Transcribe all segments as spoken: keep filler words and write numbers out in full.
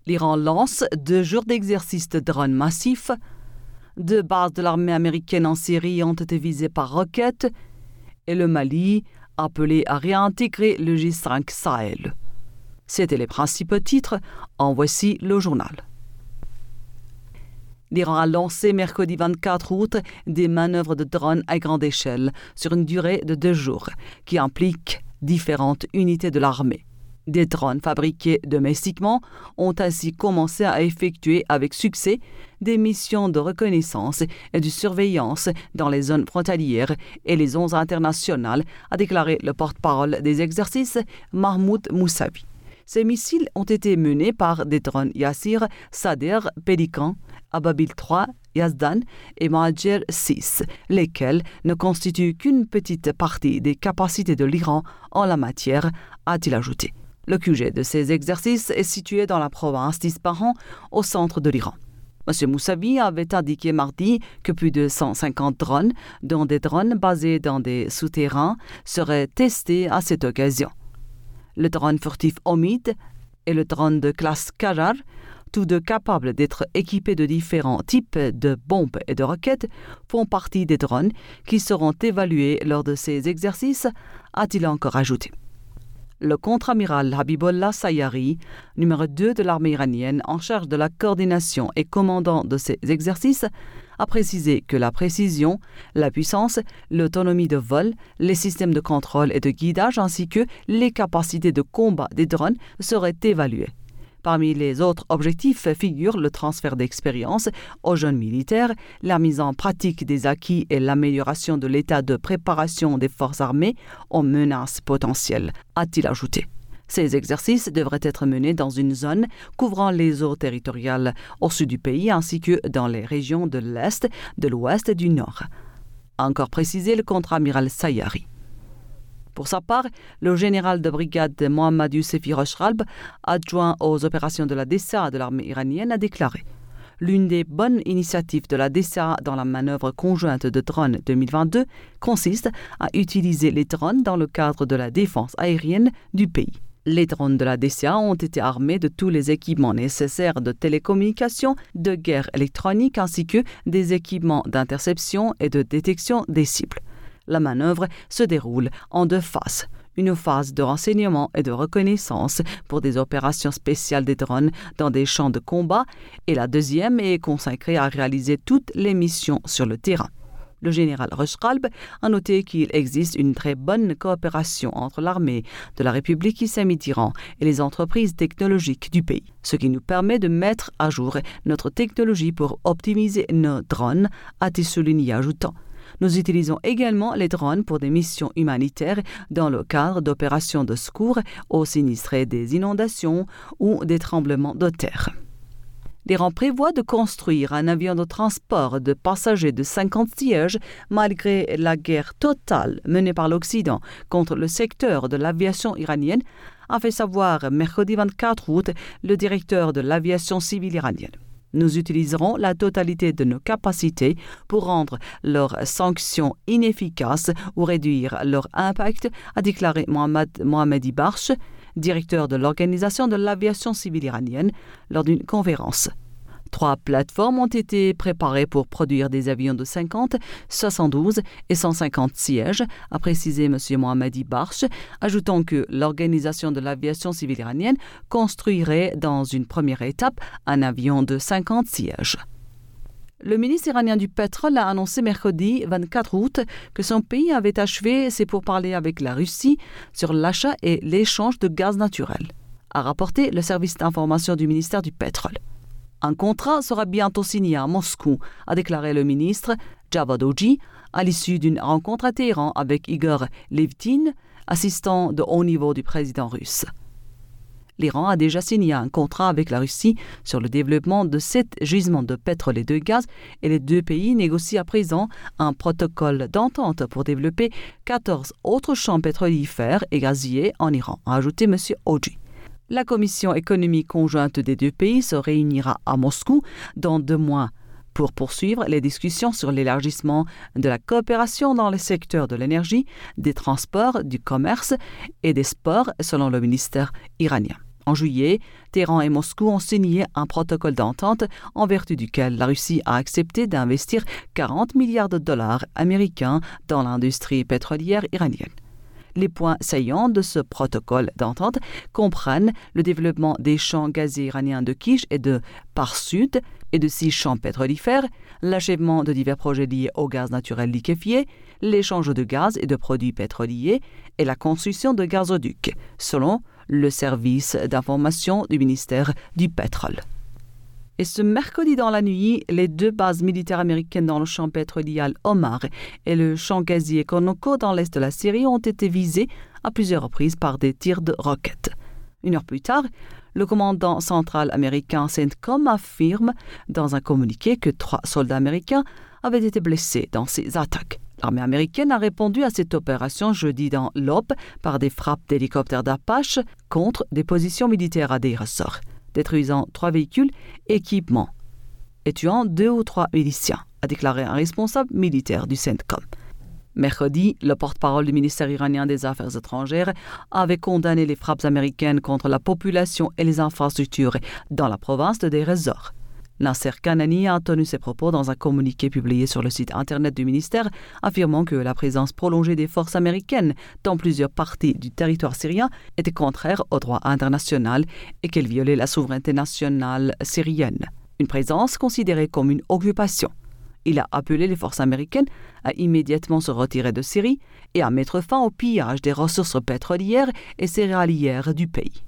L'Iran lance deux jours d'exercice de drones massifs. Deux bases de l'armée américaine en Syrie ont été visées par roquettes. Et le Mali appelé à réintégrer le G cinq Sahel. C'étaient les principaux titres. En voici le journal. L'Iran a lancé mercredi vingt-quatre août des manœuvres de drones à grande échelle sur une durée de deux jours qui impliquent différentes unités de l'armée. Des drones fabriqués domestiquement ont ainsi commencé à effectuer avec succès des missions de reconnaissance et de surveillance dans les zones frontalières et les zones internationales, a déclaré le porte-parole des exercices Mahmoud Moussavi. Ces missiles ont été menés par des drones Yassir, Sader, Pélican, Ababil trois, Yazdan et Mohajer six, lesquels ne constituent qu'une petite partie des capacités de l'Iran en la matière, a-t-il ajouté. Le Q G de ces exercices est situé dans la province d'Ispahan, au centre de l'Iran. M. Moussavi avait indiqué mardi que plus de cent cinquante drones, dont des drones basés dans des souterrains, seraient testés à cette occasion. Le drone furtif Omid et le drone de classe Qajar, tous deux capables d'être équipés de différents types de bombes et de roquettes, font partie des drones qui seront évalués lors de ces exercices, a-t-il encore ajouté. Le contre-amiral Habibollah Sayari, numéro deux de l'armée iranienne en charge de la coordination et commandant de ces exercices, a précisé que la précision, la puissance, l'autonomie de vol, les systèmes de contrôle et de guidage ainsi que les capacités de combat des drones seraient évalués. Parmi les autres objectifs figurent le transfert d'expérience aux jeunes militaires, la mise en pratique des acquis et l'amélioration de l'état de préparation des forces armées aux menaces potentielles, a-t-il ajouté. Ces exercices devraient être menés dans une zone couvrant les eaux territoriales au sud du pays ainsi que dans les régions de l'Est, de l'Ouest et du Nord. A encore précisé le contre-amiral Sayari. Pour sa part, le général de brigade Mohammad Youssefi Rochralb, adjoint aux opérations de la D C A de l'armée iranienne, a déclaré « L'une des bonnes initiatives de la D C A dans la manœuvre conjointe de drones deux mille vingt-deux consiste à utiliser les drones dans le cadre de la défense aérienne du pays. Les drones de la D C A ont été armés de tous les équipements nécessaires de télécommunication, de guerre électronique ainsi que des équipements d'interception et de détection des cibles. La manœuvre se déroule en deux phases. Une phase de renseignement et de reconnaissance pour des opérations spéciales des drones dans des champs de combat et la deuxième est consacrée à réaliser toutes les missions sur le terrain. Le général Rochralb a noté qu'il existe une très bonne coopération entre l'armée de la République islamique d'Iran et les entreprises technologiques du pays, ce qui nous permet de mettre à jour notre technologie pour optimiser nos drones, a-t-il souligné, ajoutant « Nous utilisons également les drones pour des missions humanitaires dans le cadre d'opérations de secours aux sinistrés des inondations ou des tremblements de terre. » L'Iran prévoit de construire un avion de transport de passagers de cinquante sièges malgré la guerre totale menée par l'Occident contre le secteur de l'aviation iranienne, a fait savoir mercredi vingt-quatre août le directeur de l'aviation civile iranienne. Nous utiliserons la totalité de nos capacités pour rendre leurs sanctions inefficaces ou réduire leur impact, a déclaré Mohammad Mohammadi Barsh, directeur de l'Organisation de l'aviation civile iranienne, lors d'une conférence. Trois plateformes ont été préparées pour produire des avions de cinquante, soixante-douze et cent cinquante sièges, a précisé M. Mohammadi Barsh, ajoutant que l'Organisation de l'aviation civile iranienne construirait dans une première étape un avion de cinquante sièges. Le ministre iranien du pétrole a annoncé mercredi vingt-quatre août que son pays avait achevé ses pourparlers avec la Russie sur l'achat et l'échange de gaz naturel, a rapporté le service d'information du ministère du pétrole. Un contrat sera bientôt signé à Moscou, a déclaré le ministre Javad Oji à l'issue d'une rencontre à Téhéran avec Igor Levtin, assistant de haut niveau du président russe. L'Iran a déjà signé un contrat avec la Russie sur le développement de sept gisements de pétrole et de gaz et les deux pays négocient à présent un protocole d'entente pour développer quatorze autres champs pétrolifères et gaziers en Iran, a ajouté M. Oji. La commission économique conjointe des deux pays se réunira à Moscou dans deux mois pour poursuivre les discussions sur l'élargissement de la coopération dans les secteurs de l'énergie, des transports, du commerce et des sports, selon le ministère iranien. En juillet, Téhéran et Moscou ont signé un protocole d'entente en vertu duquel la Russie a accepté d'investir quarante milliards de dollars américains dans l'industrie pétrolière iranienne. Les points saillants de ce protocole d'entente comprennent le développement des champs gaziers iraniens de Kish et de Pars-Sud et de six champs pétrolifères, l'achèvement de divers projets liés au gaz naturel liquéfié, l'échange de gaz et de produits pétroliers et la construction de gazoducs, selon le service d'information du ministère du Pétrole. Et ce mercredi dans la nuit, les deux bases militaires américaines dans le champ pétrolier Al-Omar et le champ gazier Konoko dans l'est de la Syrie ont été visés à plusieurs reprises par des tirs de roquettes. Une heure plus tard, le commandant central américain CENTCOM affirme dans un communiqué que trois soldats américains avaient été blessés dans ces attaques. L'armée américaine a répondu à cette opération jeudi dans l'Aube par des frappes d'hélicoptères d'Apache contre des positions militaires à des ressorts, détruisant trois véhicules et équipements et tuant deux ou trois miliciens, a déclaré un responsable militaire du CENTCOM. Mercredi, le porte-parole du ministère iranien des Affaires étrangères avait condamné les frappes américaines contre la population et les infrastructures dans la province de Deir ez-Zor. Nasser Kanani a tenu ses propos dans un communiqué publié sur le site internet du ministère, affirmant que la présence prolongée des forces américaines dans plusieurs parties du territoire syrien était contraire au droit international et qu'elle violait la souveraineté nationale syrienne. Une présence considérée comme une occupation. Il a appelé les forces américaines à immédiatement se retirer de Syrie et à mettre fin au pillage des ressources pétrolières et céréalières du pays.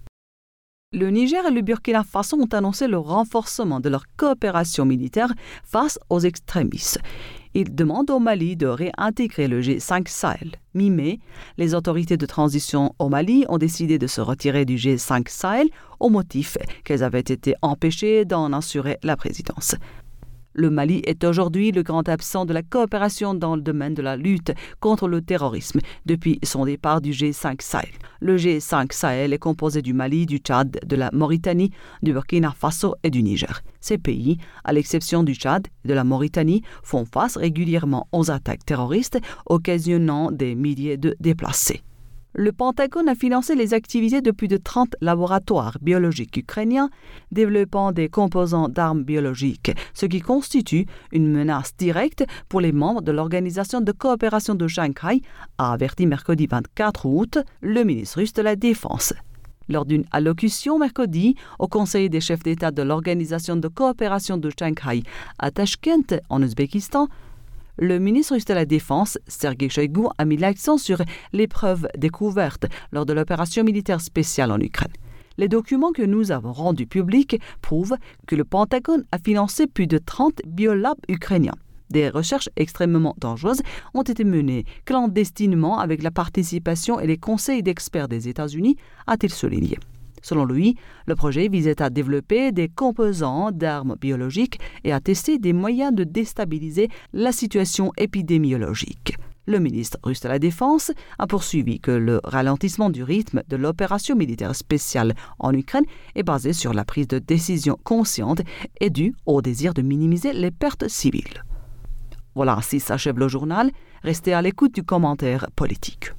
Le Niger et le Burkina Faso ont annoncé le renforcement de leur coopération militaire face aux extrémistes. Ils demandent au Mali de réintégrer le G cinq Sahel. Mi-mai, les autorités de transition au Mali ont décidé de se retirer du G cinq Sahel au motif qu'elles avaient été empêchées d'en assurer la présidence. Le Mali est aujourd'hui le grand absent de la coopération dans le domaine de la lutte contre le terrorisme depuis son départ du G cinq Sahel. Le G cinq Sahel est composé du Mali, du Tchad, de la Mauritanie, du Burkina Faso et du Niger. Ces pays, à l'exception du Tchad et de la Mauritanie, font face régulièrement aux attaques terroristes, occasionnant des milliers de déplacés. Le Pentagone a financé les activités de plus de trente laboratoires biologiques ukrainiens développant des composants d'armes biologiques, ce qui constitue une menace directe pour les membres de l'Organisation de coopération de Shanghai, a averti mercredi vingt-quatre août le ministre russe de la Défense. Lors d'une allocution mercredi au Conseil des chefs d'État de l'Organisation de coopération de Shanghai à Tachkent, en Ouzbékistan, le ministre russe de la Défense, Sergei Shoigu, a mis l'accent sur les preuves découvertes lors de l'opération militaire spéciale en Ukraine. Les documents que nous avons rendus publics prouvent que le Pentagone a financé plus de trente biolabs ukrainiens. Des recherches extrêmement dangereuses ont été menées clandestinement avec la participation et les conseils d'experts des États-Unis, a-t-il souligné. Selon lui, le projet visait à développer des composants d'armes biologiques et à tester des moyens de déstabiliser la situation épidémiologique. Le ministre russe de la Défense a poursuivi que le ralentissement du rythme de l'opération militaire spéciale en Ukraine est basé sur la prise de décision consciente et due au désir de minimiser les pertes civiles. Voilà, ainsi s'achève le journal. Restez à l'écoute du commentaire politique.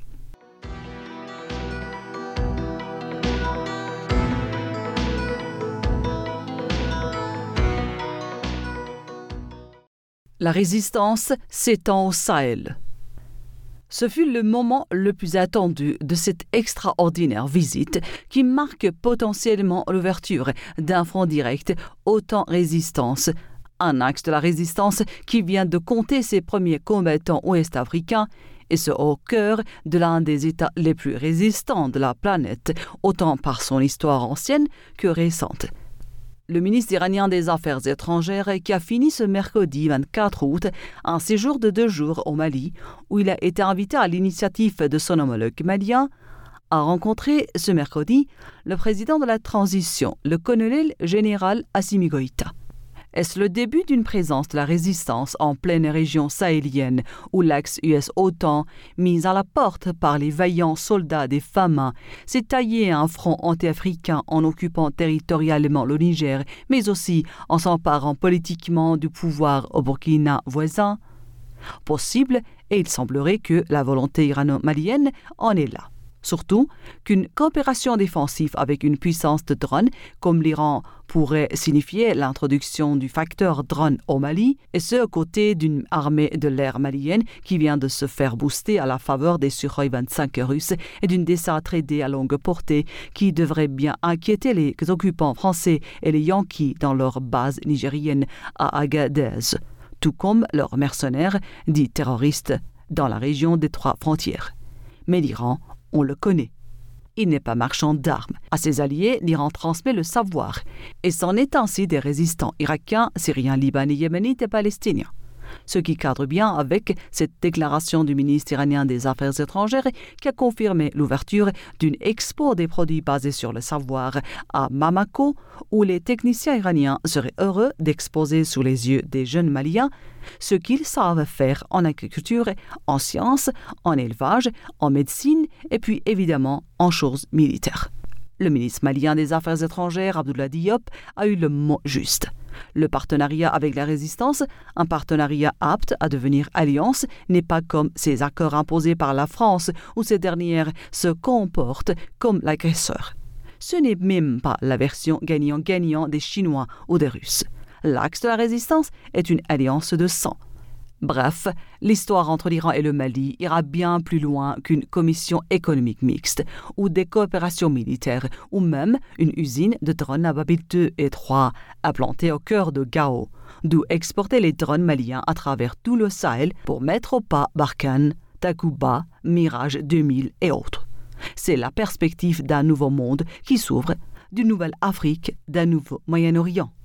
La résistance s'étend au Sahel. Ce fut le moment le plus attendu de cette extraordinaire visite qui marque potentiellement l'ouverture d'un front direct OTAN-résistance, un axe de la résistance qui vient de compter ses premiers combattants ouest-africains, et ce au cœur de l'un des États les plus résistants de la planète, autant par son histoire ancienne que récente. Le ministre iranien des Affaires étrangères qui a fini ce mercredi vingt-quatre août un séjour de deux jours au Mali, où il a été invité à l'initiative de son homologue malien, a rencontré ce mercredi le président de la transition, le colonel général Assimi Goïta. Est-ce le début d'une présence de la résistance en pleine région sahélienne où l'axe U S-OTAN, mis à la porte par les vaillants soldats des Fama, s'est taillé un front anti-africain en occupant territorialement le Niger, mais aussi en s'emparant politiquement du pouvoir au Burkina voisin? Possible, et il semblerait que la volonté irano-malienne en est là. Surtout qu'une coopération défensive avec une puissance de drone comme l'Iran pourrait signifier l'introduction du facteur drone au Mali, et ce aux côtés d'une armée de l'air malienne qui vient de se faire booster à la faveur des Sukhoi vingt-cinq russes et d'une desserte traitée à longue portée qui devrait bien inquiéter les occupants français et les Yankees dans leur base nigérienne à Agadez, tout comme leurs mercenaires dits terroristes dans la région des trois frontières. Mais l'Iran, on le connaît. Il n'est pas marchand d'armes. À ses alliés, l'Iran transmet le savoir. Et c'en est ainsi des résistants irakiens, syriens, libanais, yéménites et palestiniens. Ce qui cadre bien avec cette déclaration du ministre iranien des Affaires étrangères qui a confirmé l'ouverture d'une expo des produits basés sur le savoir à Bamako, où les techniciens iraniens seraient heureux d'exposer sous les yeux des jeunes Maliens ce qu'ils savent faire en agriculture, en sciences, en élevage, en médecine et puis évidemment en choses militaires. Le ministre malien des Affaires étrangères, Abdoulaye Diop, a eu le mot juste. Le partenariat avec la résistance, un partenariat apte à devenir alliance, n'est pas comme ces accords imposés par la France où ces dernières se comportent comme l'agresseur. Ce n'est même pas la version gagnant-gagnant des Chinois ou des Russes. L'axe de la résistance est une alliance de sang. Bref, l'histoire entre l'Iran et le Mali ira bien plus loin qu'une commission économique mixte ou des coopérations militaires ou même une usine de drones à Babil deux et trois implantée au cœur de Gao, d'où exporter les drones maliens à travers tout le Sahel pour mettre au pas Barkhane, Takuba, Mirage deux mille et autres. C'est la perspective d'un nouveau monde qui s'ouvre, d'une nouvelle Afrique, d'un nouveau Moyen-Orient.